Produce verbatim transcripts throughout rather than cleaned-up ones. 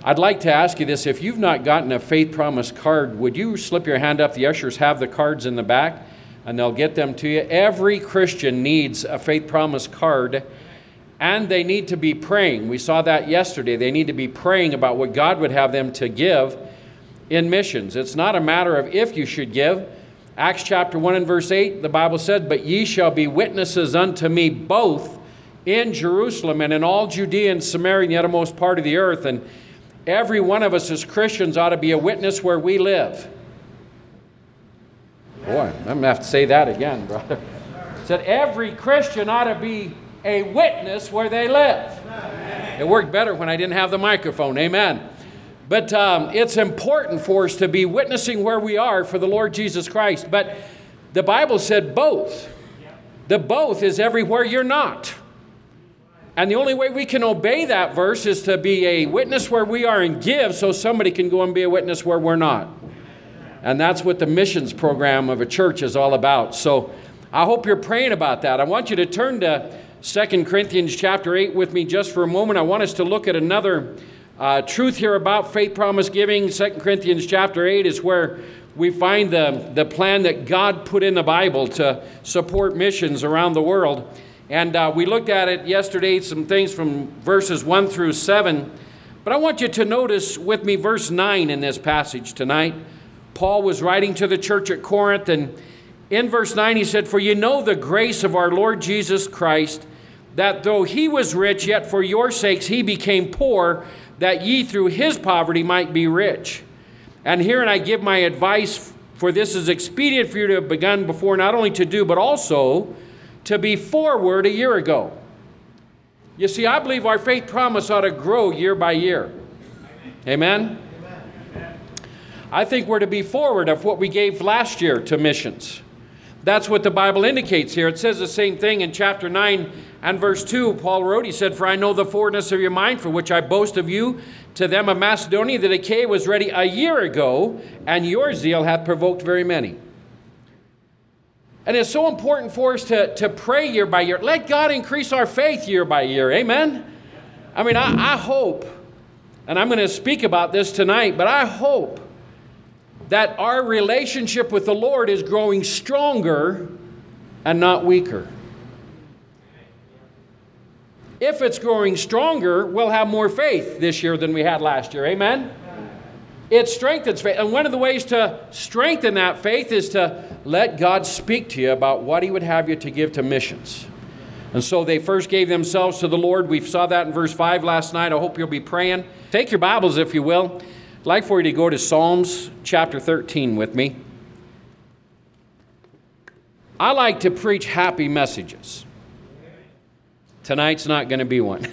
I'd like to ask you this. If you've not gotten a Faith Promise card, would you slip your hand up? The ushers have the cards in the back, and they'll get them to you. Every Christian needs a Faith Promise card, and they need to be praying. We saw that yesterday. They need to be praying about what God would have them to give in missions. It's not a matter of if you should give. Acts chapter one and verse eight, the Bible said, "But ye shall be witnesses unto me both in Jerusalem and in all Judea and Samaria and the uttermost part of the earth." And every one of us as Christians ought to be a witness where we live. Boy, I'm going to have to say that again, brother. It said every Christian ought to be a witness where they live. It worked better when I didn't have the microphone. Amen. But um, it's important for us to be witnessing where we are for the Lord Jesus Christ. But the Bible said both. The both is everywhere you're not. And the only way we can obey that verse is to be a witness where we are and give so somebody can go and be a witness where we're not. And that's what the missions program of a church is all about. So I hope you're praying about that. I want you to turn to Second Corinthians chapter eight with me just for a moment. I want us to look at another uh, truth here about faith promise giving. Second Corinthians chapter eight is where we find the, the plan that God put in the Bible to support missions around the world. And uh, we looked at it yesterday, some things from verses one through seven. But I want you to notice with me verse nine in this passage tonight. Paul was writing to the church at Corinth, and in verse nine he said, "For you know the grace of our Lord Jesus Christ, that though he was rich, yet for your sakes he became poor, that ye through his poverty might be rich. And herein I give my advice, for this is expedient for you to have begun before, not only to do, but also to be forward a year ago." You see, I believe our faith promise ought to grow year by year. Amen? Amen. I think we're to be forward of what we gave last year to missions. That's what the Bible indicates here. It says the same thing in chapter nine and verse two. Paul wrote, he said, "For I know the forwardness of your mind, for which I boast of you to them of Macedonia, that Achaia was ready a year ago, and your zeal hath provoked very many." And it's so important for us to, to pray year by year. Let God increase our faith year by year. Amen? I mean, I, I hope, and I'm going to speak about this tonight, but I hope that our relationship with the Lord is growing stronger and not weaker. If it's growing stronger, we'll have more faith this year than we had last year. Amen? It strengthens faith. And one of the ways to strengthen that faith is to let God speak to you about what he would have you to give to missions. And so they first gave themselves to the Lord. We saw that in verse five last night. I hope you'll be praying. Take your Bibles, if you will. I'd like for you to go to Psalms chapter thirteen with me. I like to preach happy messages. Tonight's not going to be one.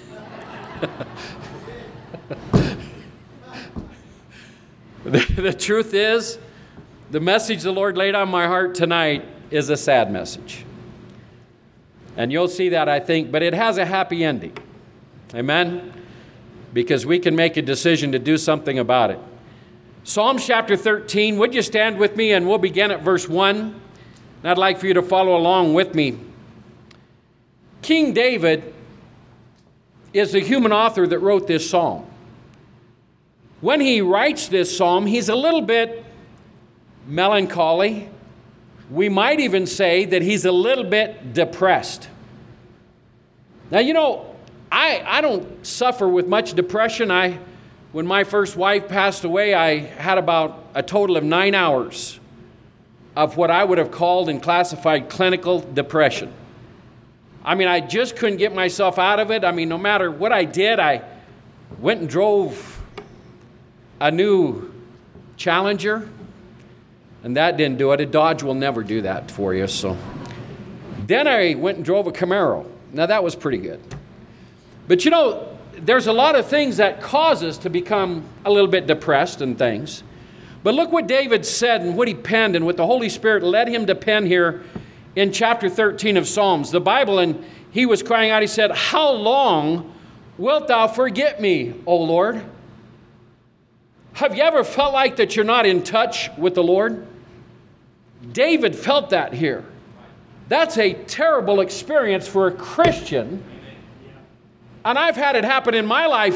the, the truth is, the message the Lord laid on my heart tonight is a sad message. And you'll see that, I think, but it has a happy ending. Amen? Because we can make a decision to do something about it. Psalms chapter thirteen, would you stand with me, and we'll begin at verse one. And I'd like for you to follow along with me. King David is the human author that wrote this psalm. When he writes this psalm, he's a little bit melancholy. We might even say that he's a little bit depressed. Now, you know, I, I don't suffer with much depression. I, when my first wife passed away, I had about a total of nine hours of what I would have called and classified clinical depression. I mean, I just couldn't get myself out of it. I mean, no matter what I did, I went and drove a new Challenger, and that didn't do it. A Dodge will never do that for you. So then I went and drove a Camaro. Now, that was pretty good. But you know, there's a lot of things that cause us to become a little bit depressed and things. But look what David said and what he penned and what the Holy Spirit led him to pen here in chapter thirteen of Psalms. The Bible, and he was crying out, he said, "How long wilt thou forget me, O Lord?" Have you ever felt like that you're not in touch with the Lord? David felt that here. That's a terrible experience for a Christian. And I've had it happen in my life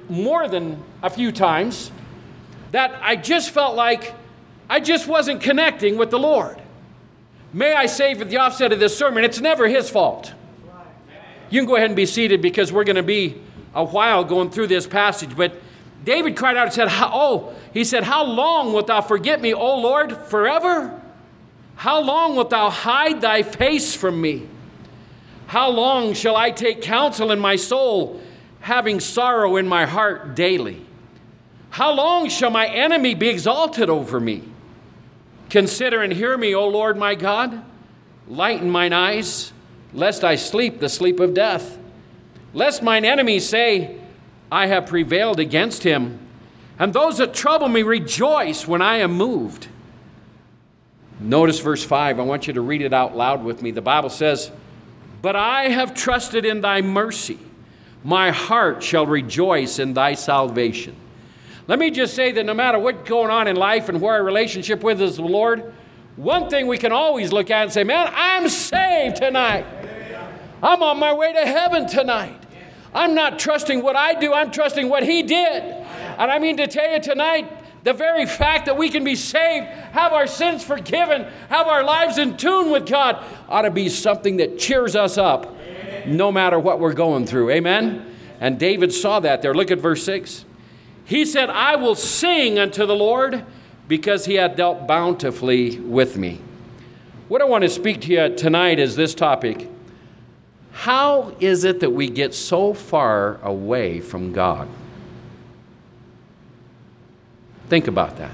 more than a few times that I just felt like I just wasn't connecting with the Lord. May I say at the offset of this sermon, it's never his fault. You can go ahead and be seated because we're going to be a while going through this passage. But David cried out and said, oh, he said, how long wilt thou forget me, O Lord, forever? How long wilt thou hide thy face from me? How long shall I take counsel in my soul, having sorrow in my heart daily? How long shall my enemy be exalted over me? Consider and hear me, O Lord my God. Lighten mine eyes, lest I sleep the sleep of death. Lest mine enemies say, I have prevailed against him. And those that trouble me rejoice when I am moved. Notice verse five. I want you to read it out loud with me. The Bible says, but I have trusted in thy mercy. My heart shall rejoice in thy salvation. Let me just say that no matter what's going on in life and where our relationship with is the Lord, one thing we can always look at and say, man, I'm saved tonight. I'm on my way to heaven tonight. I'm not trusting what I do. I'm trusting what he did. And I mean to tell you tonight, the very fact that we can be saved, have our sins forgiven, have our lives in tune with God, ought to be something that cheers us up no matter what we're going through. Amen? And David saw that there. Look at verse six. He said, I will sing unto the Lord because he hath dealt bountifully with me. What I want to speak to you tonight is this topic. How is it that we get so far away from God? Think about that.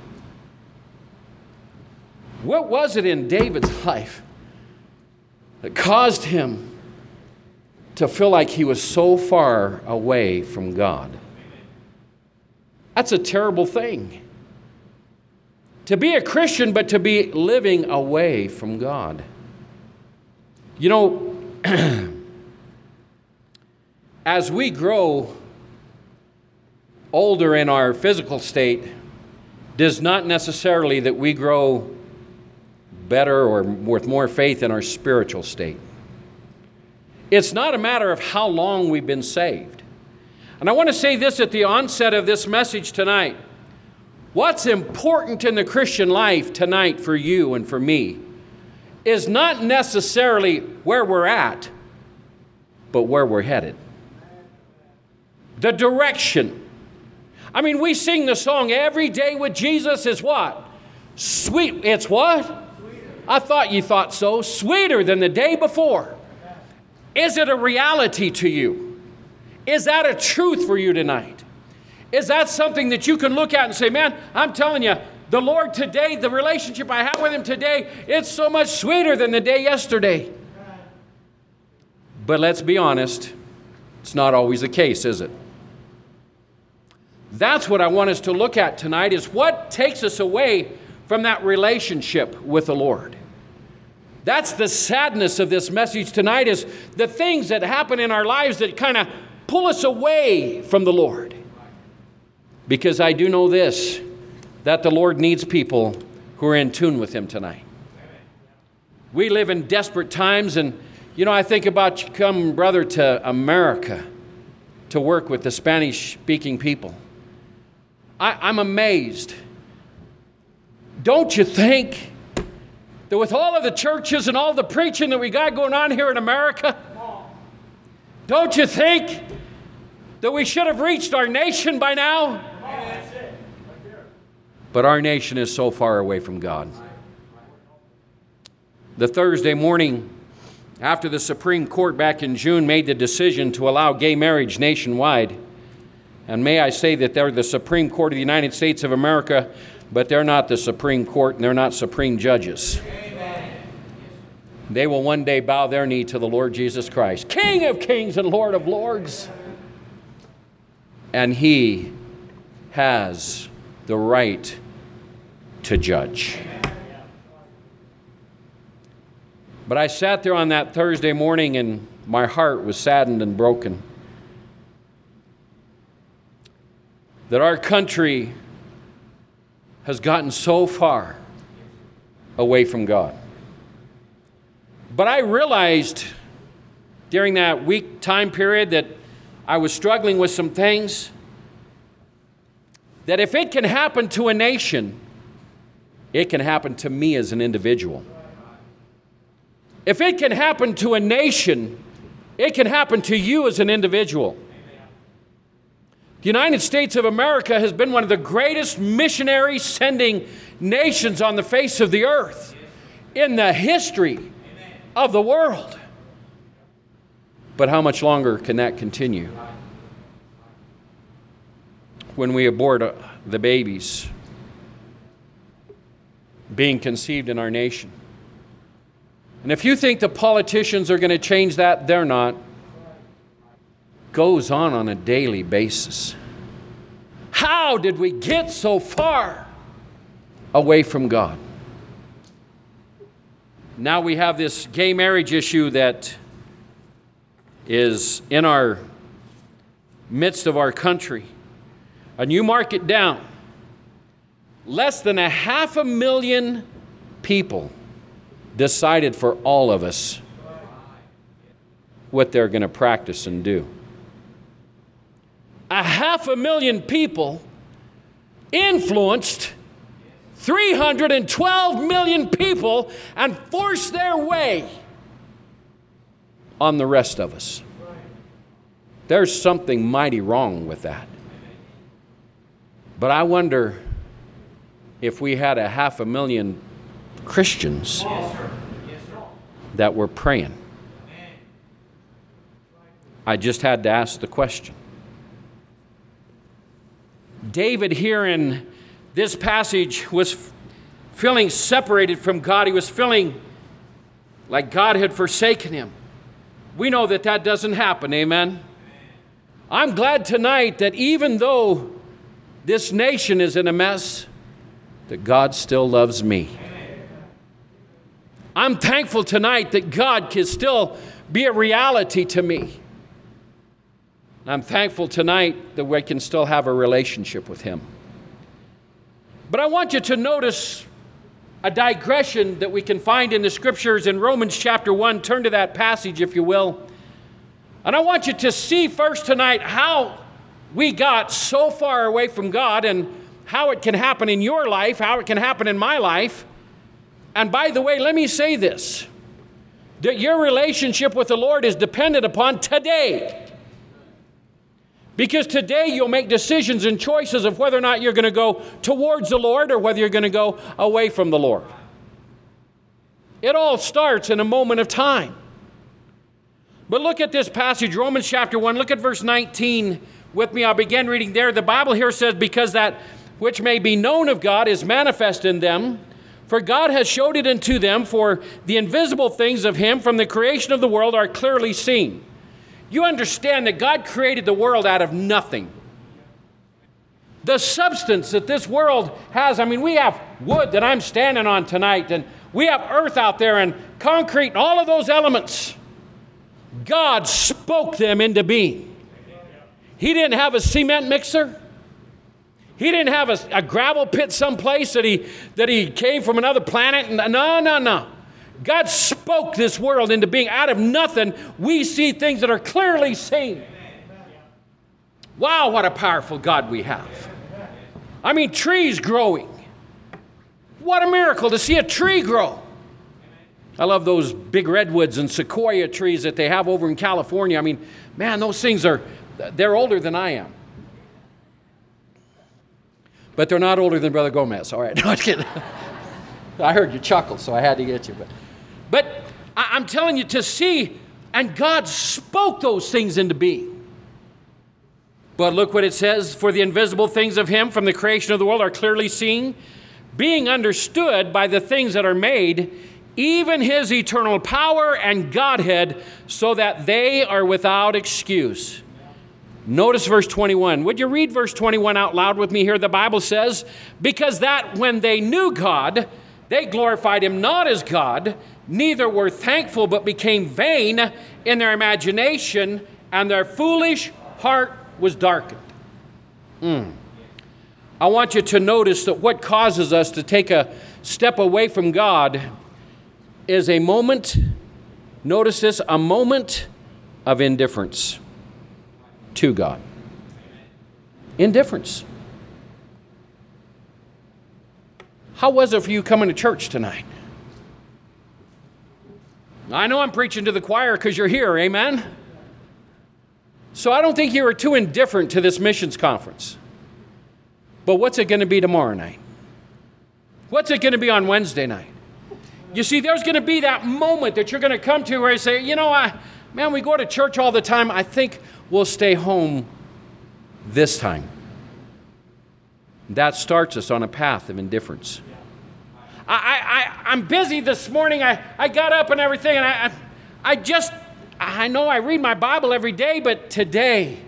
What was it in David's life that caused him to feel like he was so far away from God? That's a terrible thing. To be a Christian, but to be living away from God. You know, as we grow older in our physical state, does not necessarily that we grow better or with more faith in our spiritual state. It's not a matter of how long we've been saved. And I want to say this at the onset of this message tonight. What's important in the Christian life tonight for you and for me is not necessarily where we're at, but where we're headed. The direction. I mean, we sing the song, Every Day with Jesus is what? Sweet. It's what? Sweeter. I thought you thought so. Sweeter than the day before. Is it a reality to you? Is that a truth for you tonight? Is that something that you can look at and say, man, I'm telling you, the Lord today, the relationship I have with him today, it's so much sweeter than the day yesterday. But let's be honest, it's not always the case, is it? That's what I want us to look at tonight, is what takes us away from that relationship with the Lord. That's the sadness of this message tonight, is the things that happen in our lives that kind of pull us away from the Lord. Because I do know this, that the Lord needs people who are in tune with him tonight. We live in desperate times, and you know, I think about you come, brother, to America to work with the Spanish-speaking people. I, I'm amazed. Don't you think that with all of the churches and all the preaching that we got going on here in America, don't you think that we should have reached our nation by now? But our nation is so far away from God. The Thursday morning after the Supreme Court back in June made the decision to allow gay marriage nationwide, and may I say that they're the Supreme Court of the United States of America, but they're not the Supreme Court and they're not supreme judges. Amen. They will one day bow their knee to the Lord Jesus Christ, King of kings and Lord of lords. And he has the right to judge. But I sat there on that Thursday morning and my heart was saddened and broken. That our country has gotten so far away from God. But I realized during that week time period that I was struggling with some things. that if it can happen to a nation, it can happen to me as an individual. If it can happen to a nation, it can happen to you as an individual. The United States of America has been one of the greatest missionary sending nations on the face of the earth in the history of the world. But how much longer can that continue? When we abort uh, the babies being conceived in our nation. And if you think the politicians are going to change that, they're not. Goes on on a daily basis. How did we get so far away from God? Now we have this gay marriage issue that is in our midst of our country. And you mark it down. Less than a half a million people decided for all of us what they're going to practice and do. A half a million people influenced three hundred twelve million people and forced their way on the rest of us. There's something mighty wrong with that. But I wonder if we had a half a million Christians that were praying. I just had to ask the question. David here in this passage was feeling separated from God. He was feeling like God had forsaken him. We know that that doesn't happen, amen? I'm glad tonight that even though this nation is in a mess, that God still loves me. I'm thankful tonight that God can still be a reality to me. I'm thankful tonight that we can still have a relationship with Him. But I want you to notice a digression that we can find in the Scriptures in Romans chapter one. Turn to that passage, if you will. And I want you to see first tonight how we got so far away from God and how it can happen in your life, how it can happen in my life. And by the way, let me say this, that your relationship with the Lord is dependent upon today. Because today you'll make decisions and choices of whether or not you're going to go towards the Lord or whether you're going to go away from the Lord. It all starts in a moment of time. But look at this passage, Romans chapter one. Look at verse nineteen with me. I'll begin reading there. The Bible here says, because that which may be known of God is manifest in them, for God has showed it unto them, for the invisible things of Him from the creation of the world are clearly seen. You understand that God created the world out of nothing. The substance that this world has, I mean, we have wood that I'm standing on tonight, and we have earth out there and concrete and all of those elements. God spoke them into being. He didn't have a cement mixer. He didn't have a, a gravel pit someplace that he, that he came from another planet. No, no, no. God spoke this world into being. Out of nothing, we see things that are clearly seen. Wow, what a powerful God we have. I mean, trees growing. What a miracle to see a tree grow. I love those big redwoods and sequoia trees that they have over in California. I mean, man, those things are, they're older than I am. But they're not older than Brother Gomez. All right, no, I'm kidding. I heard you chuckle, so I had to get you. But, but I'm telling you to see, and God spoke those things into being. But look what it says, for the invisible things of Him from the creation of the world are clearly seen, being understood by the things that are made, even His eternal power and Godhead, so that they are without excuse. Notice verse twenty-one. Would you read verse twenty-one out loud with me here? The Bible says, because that when they knew God, they glorified Him not as God, neither were thankful, but became vain in their imagination, and their foolish heart was darkened. Mm. I want you to notice that what causes us to take a step away from God is a moment, notice this, a moment of indifference to God. Indifference. How was it for you coming to church tonight? I know I'm preaching to the choir because you're here, amen? So I don't think you were too indifferent to this missions conference. But what's it going to be tomorrow night? What's it going to be on Wednesday night? You see, there's going to be that moment that you're going to come to where you say, you know, I, man, we go to church all the time. I think we'll stay home this time. That starts us on a path of indifference. I, I, I'm busy this morning. I, I got up and everything, and I, I, I just, I know I read my Bible every day, but today,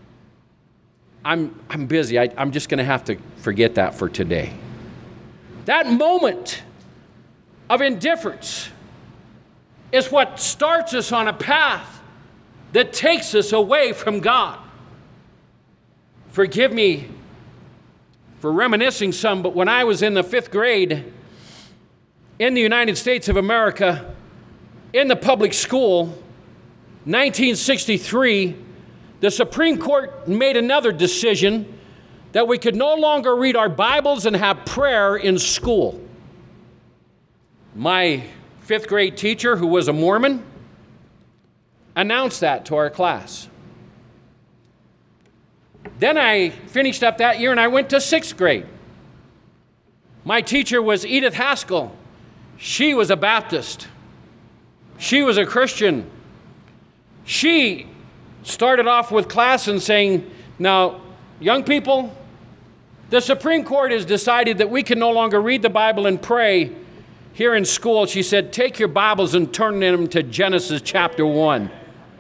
I'm, I'm busy. I, I'm just going to have to forget that for today. That moment of indifference is what starts us on a path that takes us away from God. Forgive me for reminiscing some, but when I was in the fifth grade in the United States of America, in the public school, nineteen sixty-three, the Supreme Court made another decision that we could no longer read our Bibles and have prayer in school. My fifth grade teacher, who was a Mormon, announced that to our class. Then I finished up that year and I went to sixth grade. My teacher was Edith Haskell. She was a Baptist. She was a Christian. She started off with class and saying, now, young people, the Supreme Court has decided that we can no longer read the Bible and pray here in school. She said, take your Bibles and turn them to Genesis chapter one.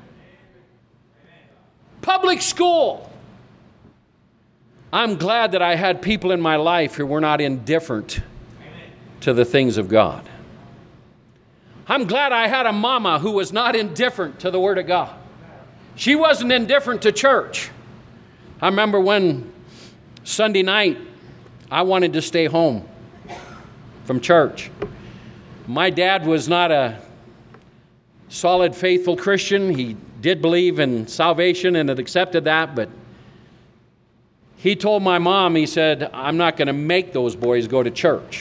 Public school. I'm glad that I had people in my life who were not indifferent to the things of God. I'm glad I had a mama who was not indifferent to the Word of God. She wasn't indifferent to church. I remember when Sunday night I wanted to stay home from church. My dad was not a solid, faithful Christian. He did believe in salvation and had accepted that, but he told my mom, he said, I'm not going to make those boys go to church.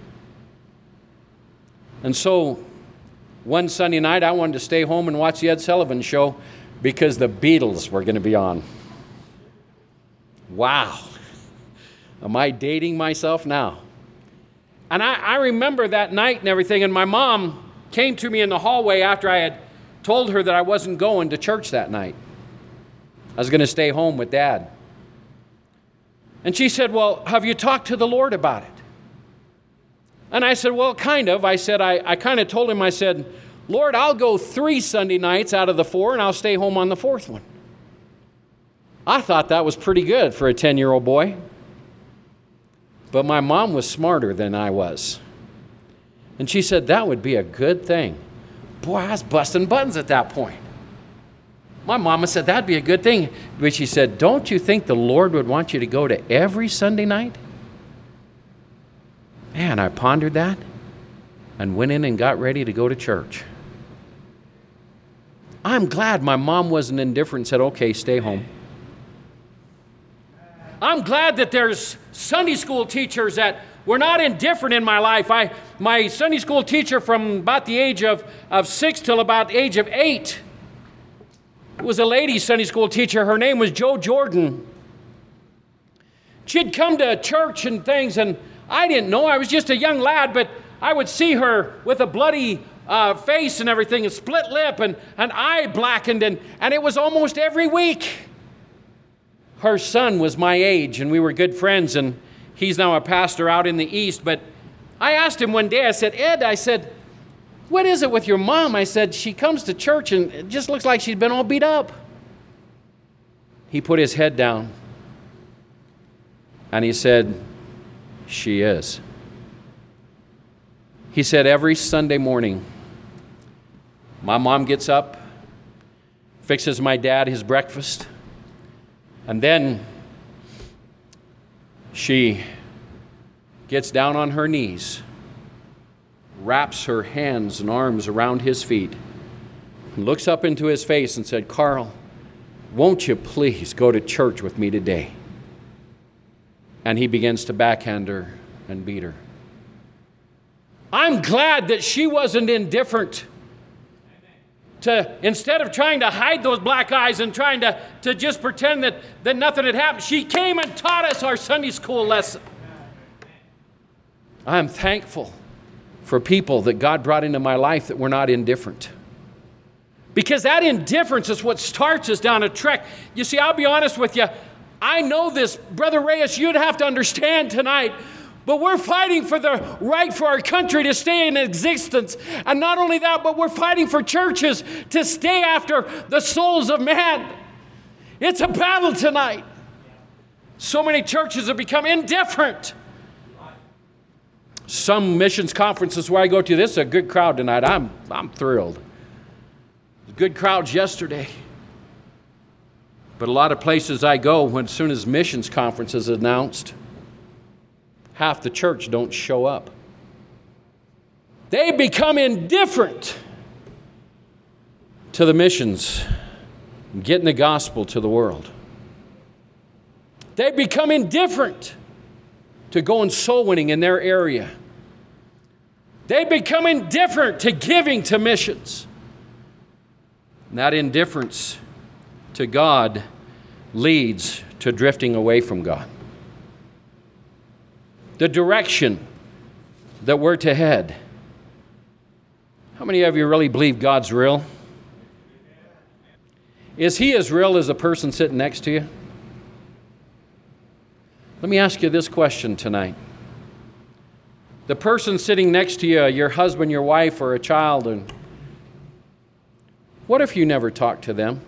And so one Sunday night, I wanted to stay home and watch the Ed Sullivan Show because the Beatles were going to be on. Wow. Am I dating myself now? And I, I remember that night and everything, and my mom came to me in the hallway after I had told her that I wasn't going to church that night. I was going to stay home with Dad. And she said, well, have you talked to the Lord about it? And I said, well, kind of. I said, I, I kind of told him, I said, Lord, I'll go three Sunday nights out of the four, and I'll stay home on the fourth one. I thought that was pretty good for a ten-year-old boy. But my mom was smarter than I was. And she said, that would be a good thing. Boy, I was busting buttons at that point. My mama said, that'd be a good thing. But she said, don't you think the Lord would want you to go to every Sunday night? Man, I pondered that and went in and got ready to go to church. I'm glad my mom wasn't indifferent and said, okay, stay home. I'm glad that there's Sunday school teachers that were not indifferent in my life. I, my Sunday school teacher from about the age of, of six till about the age of eight was a lady Sunday school teacher. Her name was Jo Jordan. She'd come to church and things, and I didn't know. I was just a young lad, but I would see her with a bloody uh, face and everything, a split lip and an eye blackened, and, and it was almost every week. Her son was my age, and we were good friends, and he's now a pastor out in the East. But I asked him one day, I said, Ed, I said, what is it with your mom? I said, she comes to church, and it just looks like she's been all beat up. He put his head down, and he said, she is. He said, every Sunday morning, my mom gets up, fixes my dad his breakfast, and then she gets down on her knees, wraps her hands and arms around his feet, and looks up into his face and said, Carl, won't you please go to church with me today? And he begins to backhand her and beat her. I'm glad that she wasn't indifferent. To, instead of trying to hide those black eyes and trying to, to just pretend that, that nothing had happened, she came and taught us our Sunday school lesson. I'm thankful for people that God brought into my life that were not indifferent. Because that indifference is what starts us down a trek. You see, I'll be honest with you. I know this, Brother Reyes, you'd have to understand tonight. But we're fighting for the right for our country to stay in existence. And not only that, but we're fighting for churches to stay after the souls of man. It's a battle tonight. So many churches have become indifferent. Some missions conferences where I go to, this is a good crowd tonight. I'm, I'm thrilled. Good crowds yesterday. But a lot of places I go, when as soon as missions conference is announced, half the church don't show up. They become indifferent to the missions, getting the gospel to the world. They become indifferent to going soul winning in their area. They become indifferent to giving to missions. And that indifference to God leads to drifting away from God. The direction that we're to head. How many of you really believe God's real? Is He as real as the person sitting next to you? Let me ask you this question tonight. The person sitting next to you, your husband, your wife, or a child, and what if you never talked to them?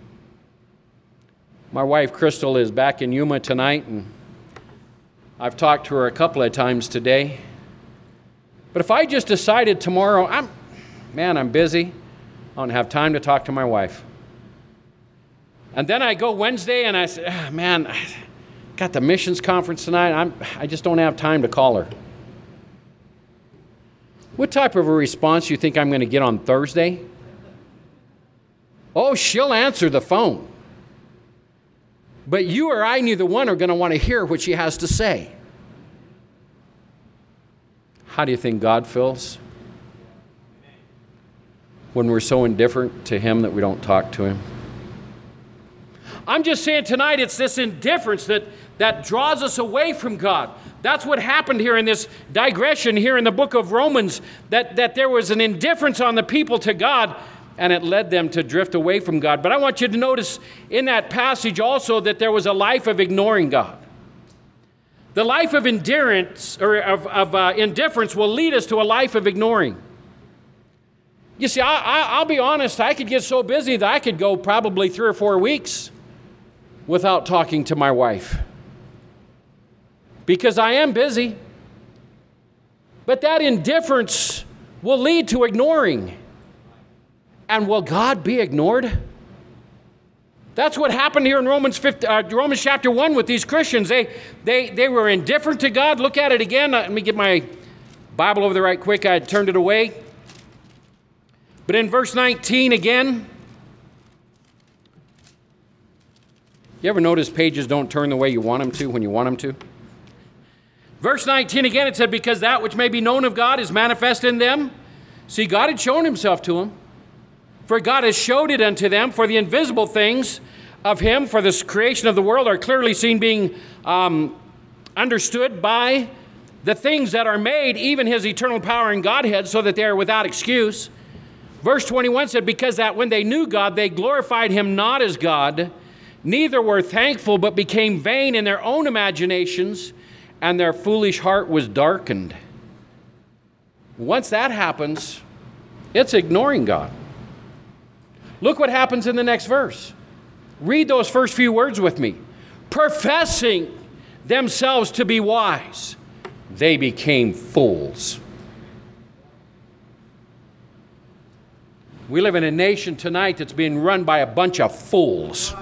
My wife, Crystal, is back in Yuma tonight, and I've talked to her a couple of times today. But if I just decided tomorrow, I'm, man, I'm busy, I don't have time to talk to my wife. And then I go Wednesday and I say, ah, man, I got the missions conference tonight, I'm, I just don't have time to call her. What type of a response do you think I'm going to get on Thursday? Oh, she'll answer the phone. But you or I, neither one, are going to want to hear what she has to say. How do you think God feels when we're so indifferent to Him that we don't talk to Him? I'm just saying tonight it's this indifference that, that draws us away from God. That's what happened here in this digression here in the book of Romans, that, that there was an indifference on the people to God, and it led them to drift away from God. But I want you to notice in that passage also that there was a life of ignoring God. The life of endurance or of, of uh, indifference will lead us to a life of ignoring. You see, I, I, I'll be honest, I could get so busy that I could go probably three or four weeks without talking to my wife. Because I am busy. But that indifference will lead to ignoring. And will God be ignored? That's what happened here in Romans fifty, uh, Romans chapter one with these Christians. They, they, they were indifferent to God. Look at it again. Let me get my Bible over there right quick. I turned it away. But in verse nineteen again, you ever notice pages don't turn the way you want them to when you want them to? Verse nineteen again, it said, because that which may be known of God is manifest in them. See, God had shown Himself to them. For God has showed it unto them, for the invisible things of Him, for the creation of the world, are clearly seen, being um, understood by the things that are made, even His eternal power and Godhead, so that they are without excuse. Verse twenty-one said, because that when they knew God, they glorified Him not as God, neither were thankful, but became vain in their own imaginations, and their foolish heart was darkened. Once that happens, it's ignoring God. Look what happens in the next verse. Read those first few words with me. Professing themselves to be wise, they became fools. We live in a nation tonight that's being run by a bunch of fools.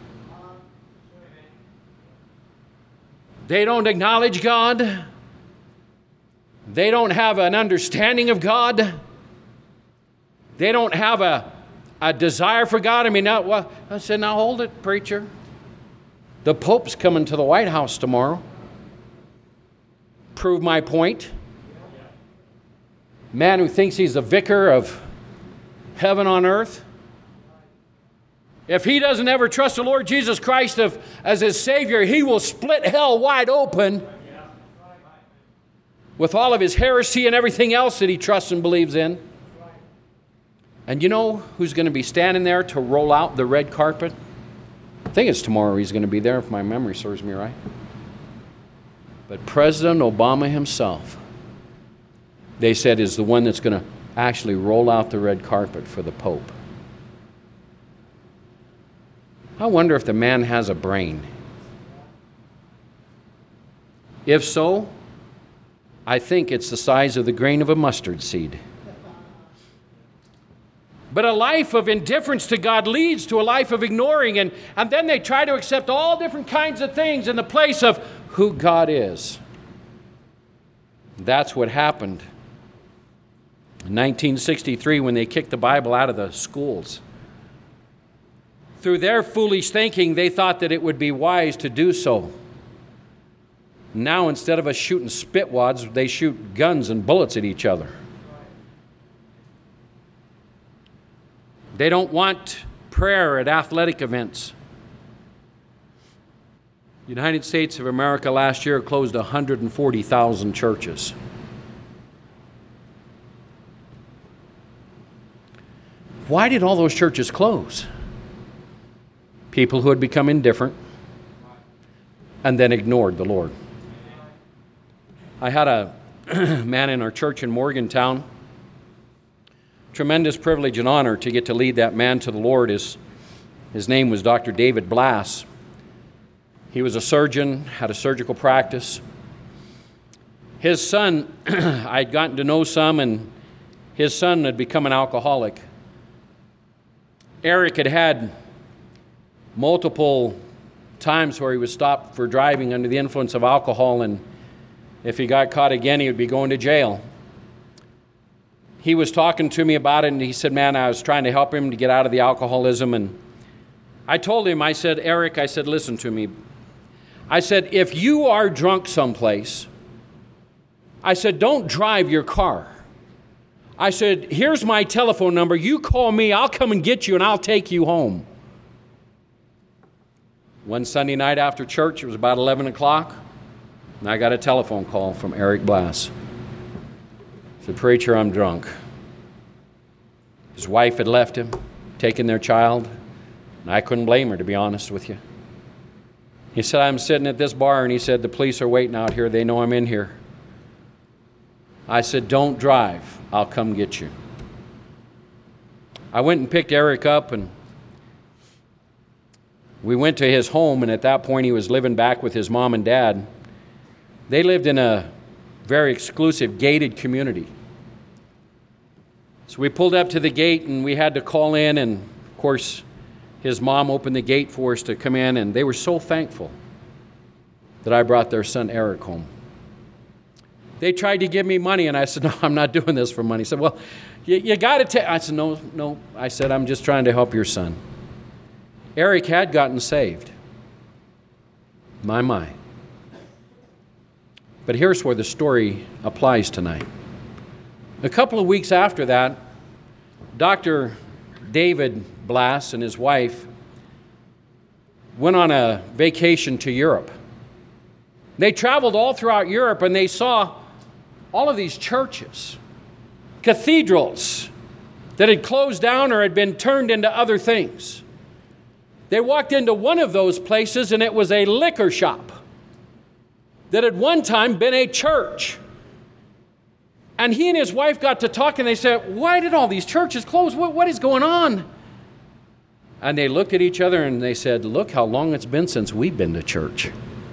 They don't acknowledge God. They don't have an understanding of God. They don't have a A desire for God. I mean, now, well, I said, now hold it, preacher. The Pope's coming to the White House tomorrow. Prove my point. man who thinks he's the vicar of heaven on earth. If he doesn't ever trust the Lord Jesus Christ as his Savior, he will split hell wide open with all of his heresy and everything else that he trusts and believes in. And you know who's going to be standing there to roll out the red carpet? I think it's tomorrow he's going to be there, if my memory serves me right. But President Obama himself, they said, is the one that's going to actually roll out the red carpet for the Pope. I wonder if the man has a brain. If so, I think it's the size of the grain of a mustard seed. But a life of indifference to God leads to a life of ignoring, and, and then they try to accept all different kinds of things in the place of who God is. That's what happened in nineteen sixty-three when they kicked the Bible out of the schools. Through their foolish thinking, they thought that it would be wise to do so. Now, instead of us shooting spit wads, they shoot guns and bullets at each other. They don't want prayer at athletic events. The United States of America last year closed one hundred forty thousand churches. Why did all those churches close? People who had become indifferent and then ignored the Lord. I had a man in our church in Morgantown. Tremendous privilege and honor to get to lead that man to the Lord. His, his name was Doctor David Blass. He was a surgeon, had a surgical practice. His son, I'd gotten to know some, and his son had become an alcoholic. Eric had had multiple times where he was stopped for driving under the influence of alcohol, and if he got caught again, he would be going to jail. He was talking to me about it, and he said, man, I was trying to help him to get out of the alcoholism. And I told him, I said, Eric, I said, listen to me. I said, if you are drunk someplace, I said, don't drive your car. I said, here's my telephone number. You call me, I'll come and get you, and I'll take you home. One Sunday night after church, it was about eleven o'clock, and I got a telephone call from Eric Blass. He said, preacher, I'm drunk. His wife had left him, taken their child, and I couldn't blame her, to be honest with you. He said, I'm sitting at this bar, and he said, the police are waiting out here. They know I'm in here. I said, don't drive. I'll come get you. I went and picked Eric up, and we went to his home, and at that point he was living back with his mom and dad. They lived in a very exclusive, gated community. So we pulled up to the gate, and we had to call in, and of course his mom opened the gate for us to come in, and they were so thankful that I brought their son Eric home. They tried to give me money, and I said, no, I'm not doing this for money. He said, well, you, you got to take... I said, no, no. I said, I'm just trying to help your son. Eric had gotten saved. My, my. But here's where the story applies tonight. A couple of weeks after that, Doctor David Blass and his wife went on a vacation to Europe. They traveled all throughout Europe, and they saw all of these churches, cathedrals that had closed down or had been turned into other things. They walked into one of those places, and it was a liquor shop that had one time been a church. And he and his wife got to talk, and they said, why did all these churches close? What, what is going on? And they looked at each other, and they said, look how long it's been since we've been to church.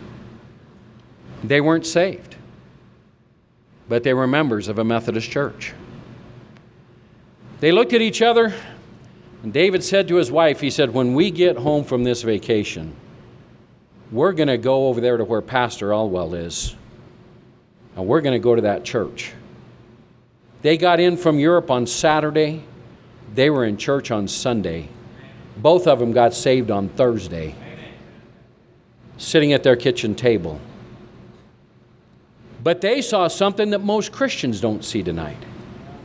They weren't saved, but they were members of a Methodist church. They looked at each other, and David said to his wife, he said, when we get home from this vacation, we're going to go over there to where Pastor Elwell is, and we're going to go to that church. They got in from Europe on Saturday. They were in church on Sunday. Both of them got saved on Thursday, sitting at their kitchen table. But they saw something that most Christians don't see tonight.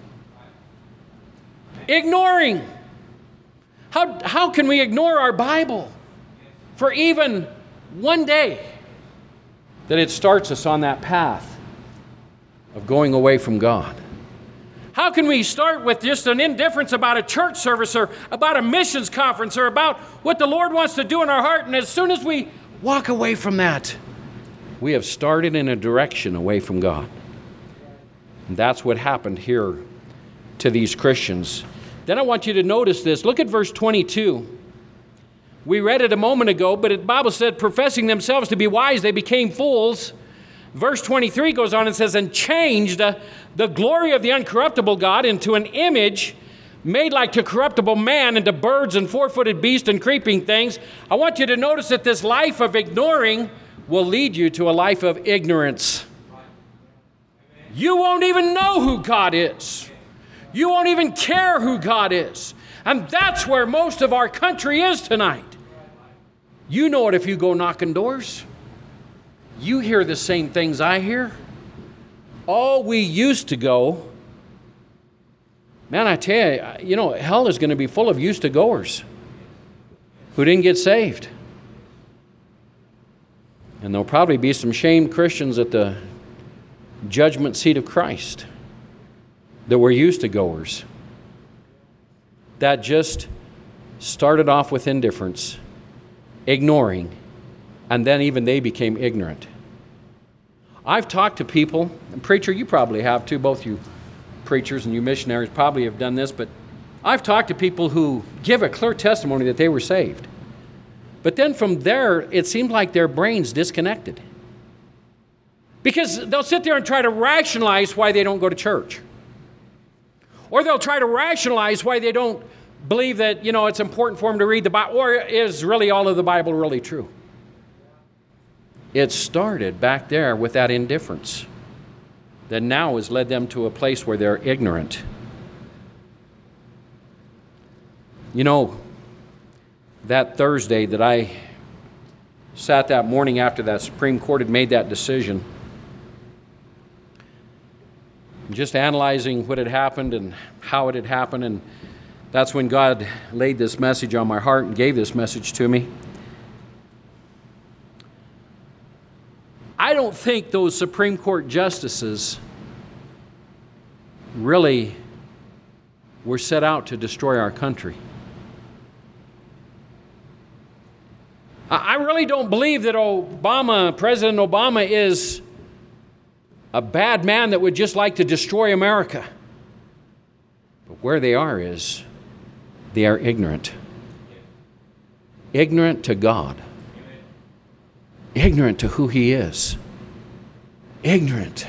Ignoring. How, how can we ignore our Bible for even one day? That it starts us on that path of going away from God. How can we start with just an indifference about a church service or about a missions conference or about what the Lord wants to do in our heart, and as soon as we walk away from that, we have started in a direction away from God. And that's what happened here to these Christians. Then I want you to notice this. Look at verse twenty-two. We read it a moment ago, but the Bible said, professing themselves to be wise, they became fools. Verse twenty-three goes on and says, and changed uh, the glory of the uncorruptible God into an image made like to corruptible man, into birds and four-footed beasts and creeping things. I want you to notice that this life of ignoring will lead you to a life of ignorance. You won't even know who God is. You won't even care who God is. And that's where most of our country is tonight. You know it if you go knocking doors. You hear the same things I hear. All we used to go, man, I tell you, you know, hell is going to be full of used to goers who didn't get saved. And there'll probably be some shamed Christians at the judgment seat of Christ that were used to goers, that just started off with indifference, ignoring, and then even they became ignorant. I've talked to people, and preacher, you probably have too, both you preachers and you missionaries probably have done this, but I've talked to people who give a clear testimony that they were saved. But then from there, it seemed like their brains disconnected. Because they'll sit there and try to rationalize why they don't go to church. Or they'll try to rationalize why they don't believe that, you know, it's important for them to read the Bible, or is really all of the Bible really true? It started back there with that indifference that now has led them to a place where they're ignorant. You know, that Thursday that I sat that morning after that Supreme Court had made that decision, just analyzing what had happened and how it had happened, and that's when God laid this message on my heart and gave this message to me. I don't think those Supreme Court justices really were set out to destroy our country. I really don't believe that Obama, President Obama, is a bad man that would just like to destroy America. But where they are is they are ignorant. Ignorant to God. Ignorant to who He is. Ignorant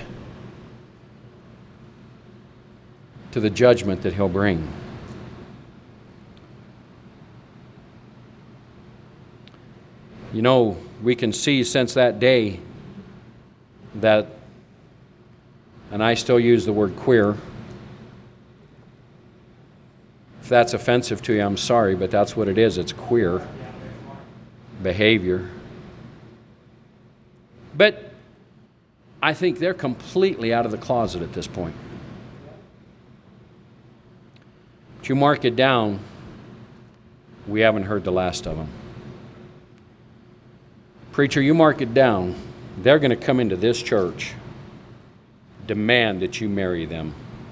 to the judgment that He'll bring. You know, we can see since that day that, and I still use the word queer. If that's offensive to you, I'm sorry, but that's what it is. It's queer behavior. But I think they're completely out of the closet at this point. But you mark it down, we haven't heard the last of them. Preacher, you mark it down, they're going to come into this church, demand that you marry them.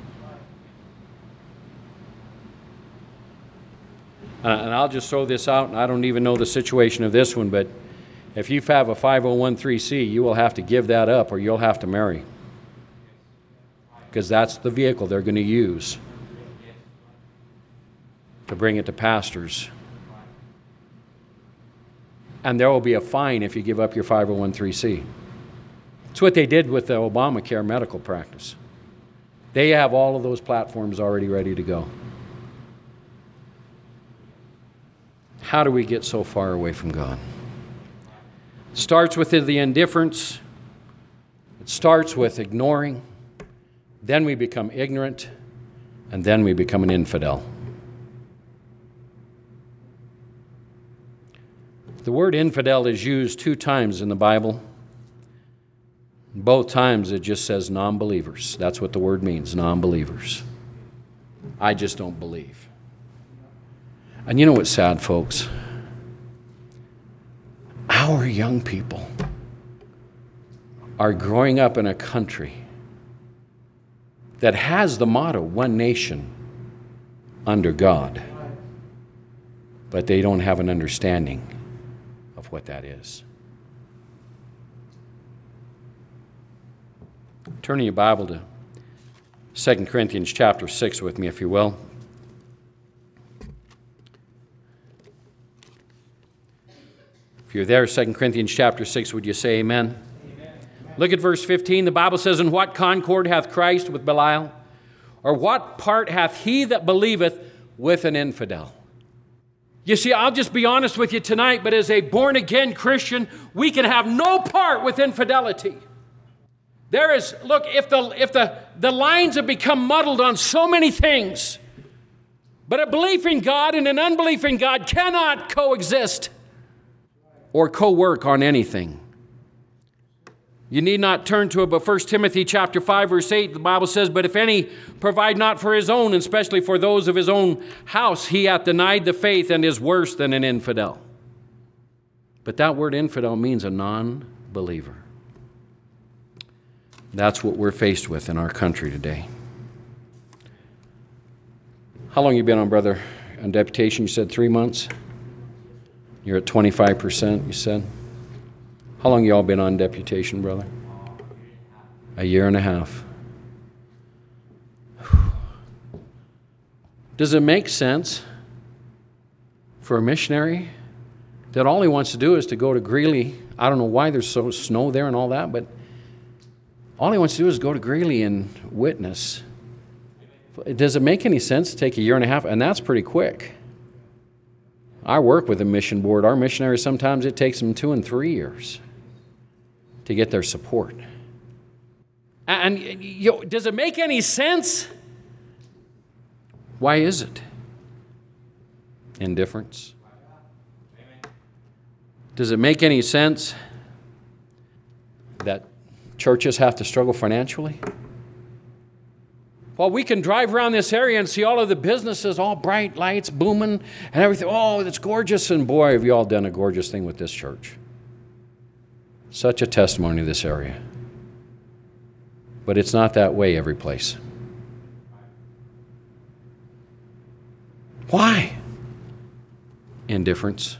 Uh, and I'll just throw this out, and I don't even know the situation of this one, but if you have a five oh one c, you will have to give that up or you'll have to marry. Because that's the vehicle they're going to use to bring it to pastors. And there will be a fine if you give up your five oh one c. It's what they did with the Obamacare medical practice. They have all of those platforms already ready to go. How do we get so far away from God? It starts with the indifference. It starts with ignoring. Then we become ignorant. And then we become an infidel. The word infidel is used two times in the Bible. Both times it just says non-believers. That's what the word means, non-believers. I just don't believe. And you know what's sad, folks? Our young people are growing up in a country that has the motto, one nation under God, but they don't have an understanding of what that is. Turn in your Bible to Second Corinthians chapter six with me, if you will. If you're there, Second Corinthians chapter six, would you say amen? Amen? Look at verse fifteen. The Bible says, "And what concord hath Christ with Belial? Or what part hath he that believeth with an infidel?" You see, I'll just be honest with you tonight, but as a born-again Christian, we can have no part with infidelity. There is, look, if the if the, the lines have become muddled on so many things, but a belief in God and an unbelief in God cannot coexist or co-work on anything. You need not turn to it, but First Timothy chapter five, verse eight, the Bible says, "But if any provide not for his own, and especially for those of his own house, he hath denied the faith and is worse than an infidel." But that word infidel means a non-believer. That's what we're faced with in our country today. How long you been on, brother, on deputation? You said three months? You're at twenty-five percent, you said? How long you all been on deputation, brother? A year and a half. Does it make sense for a missionary that all he wants to do is to go to Greeley? I don't know why there's so snow there and all that, but all he wants to do is go to Greeley and witness. Does it make any sense to take a year and a half? And that's pretty quick. I work with a mission board. Our missionaries, sometimes it takes them two and three years to get their support. And you know, does it make any sense? Why is it? Indifference. Does it make any sense that churches have to struggle financially? Well, we can drive around this area and see all of the businesses, all bright lights, booming, and everything. Oh, it's gorgeous. And boy, have you all done a gorgeous thing with this church. Such a testimony to this area. But it's not that way every place. Why? Indifference.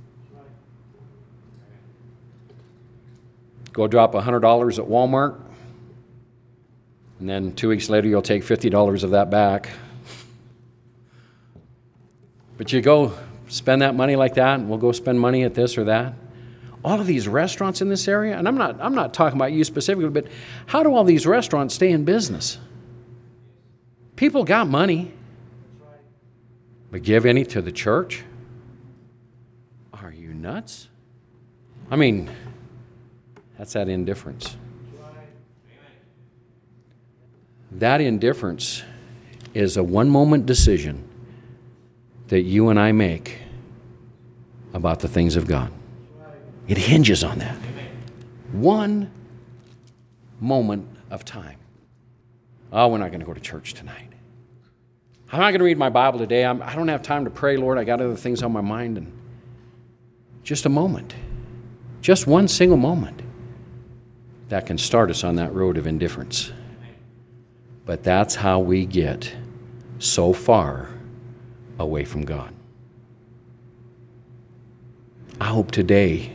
Go drop one hundred dollars at Walmart, and then two weeks later you'll take fifty dollars of that back. But you go spend that money like that, and we'll go spend money at this or that. All of these restaurants in this area, and I'm not I'm not talking about you specifically, but how do all these restaurants stay in business? People got money, but give any to the church? Are you nuts? I mean, that's that indifference. That indifference is a one-moment decision that you and I make about the things of God. It hinges on that. One moment of time. Oh, we're not going to go to church tonight. I'm not going to read my Bible today. I'm, I don't have time to pray, Lord. I got other things on my mind. And just a moment. Just one single moment. That can start us on that road of indifference. But that's how we get so far away from God. I hope today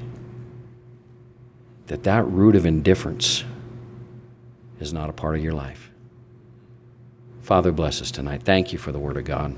that that root of indifference is not a part of your life. Father, bless us tonight. Thank you for the Word of God.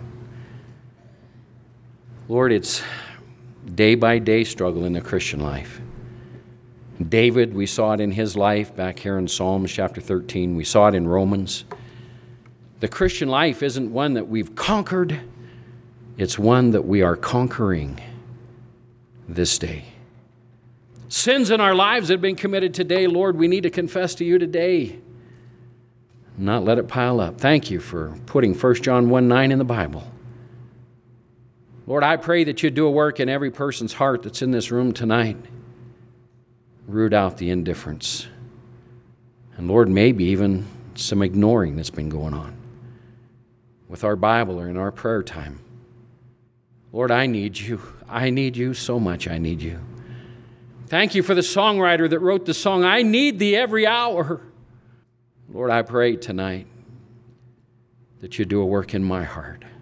Lord, it's day by day struggle in the Christian life. David, we saw it in his life back here in Psalms chapter thirteen. We saw it in Romans. The Christian life isn't one that we've conquered. It's one that we are conquering this day. Sins in our lives that have been committed today, Lord, we need to confess to you today. Not let it pile up. Thank you for putting First John one nine in the Bible. Lord, I pray that you do a work in every person's heart that's in this room tonight. Root out the indifference. And Lord, maybe even some ignoring that's been going on. with our Bible or in our prayer time. Lord, I need you. I need you so much. I need you. Thank you for the songwriter that wrote the song, I need thee every hour. Lord, I pray tonight that you do a work in my heart.